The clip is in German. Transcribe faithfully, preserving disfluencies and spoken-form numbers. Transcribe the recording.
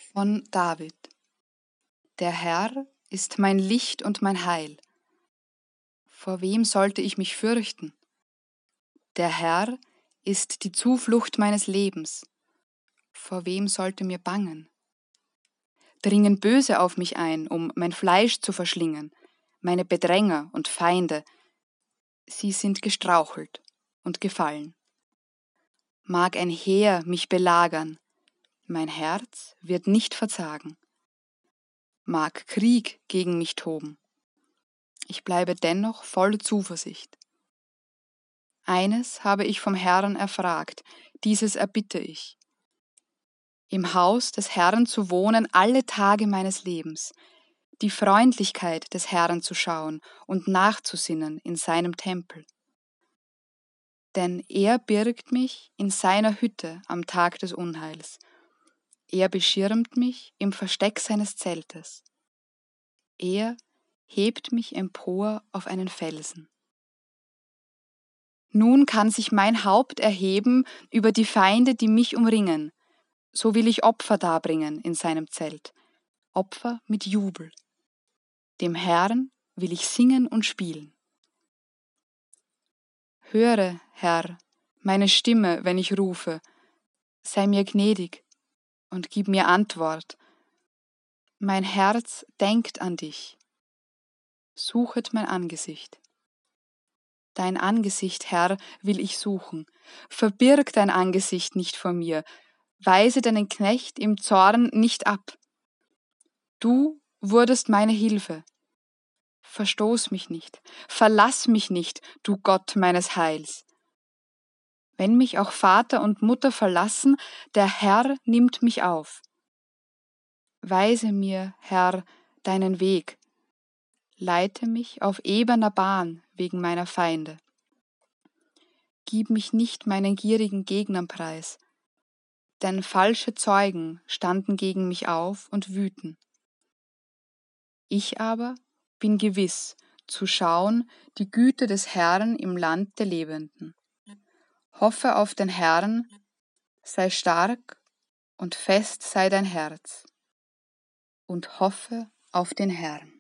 Von David. Der Herr ist mein Licht und mein Heil. Vor wem sollte ich mich fürchten? Der Herr ist die Zuflucht meines Lebens. Vor wem sollte mir bangen? Dringen Böse auf mich ein, um mein Fleisch zu verschlingen, meine Bedränger und Feinde. Sie sind gestrauchelt und gefallen. Mag ein Heer mich belagern, mein Herz wird nicht verzagen. Mag Krieg gegen mich toben, ich bleibe dennoch voll Zuversicht. Eines habe ich vom Herrn erfragt, dieses erbitte ich: im Haus des Herrn zu wohnen alle Tage meines Lebens, die Freundlichkeit des Herrn zu schauen und nachzusinnen in seinem Tempel. Denn er birgt mich in seiner Hütte am Tag des Unheils. Er beschirmt mich im Versteck seines Zeltes. Er hebt mich empor auf einen Felsen. Nun kann sich mein Haupt erheben über die Feinde, die mich umringen. So will ich Opfer darbringen in seinem Zelt, Opfer mit Jubel. Dem Herrn will ich singen und spielen. Höre, Herr, meine Stimme, wenn ich rufe, sei mir gnädig und gib mir Antwort. Mein Herz denkt an dich, suchet mein Angesicht. Dein Angesicht, Herr, will ich suchen. Verbirg dein Angesicht nicht vor mir, weise deinen Knecht im Zorn nicht ab. Du wurdest meine Hilfe. Verstoß mich nicht, verlass mich nicht, du Gott meines Heils. Wenn mich auch Vater und Mutter verlassen, der Herr nimmt mich auf. Weise mir, Herr, deinen Weg. Leite mich auf ebener Bahn wegen meiner Feinde. Gib mich nicht meinen gierigen Gegnern preis, denn falsche Zeugen standen gegen mich auf und wüten. Ich aber bin gewiss, zu schauen die Güte des Herrn im Land der Lebenden. Hoffe auf den Herrn, sei stark und fest sei dein Herz, und hoffe auf den Herrn.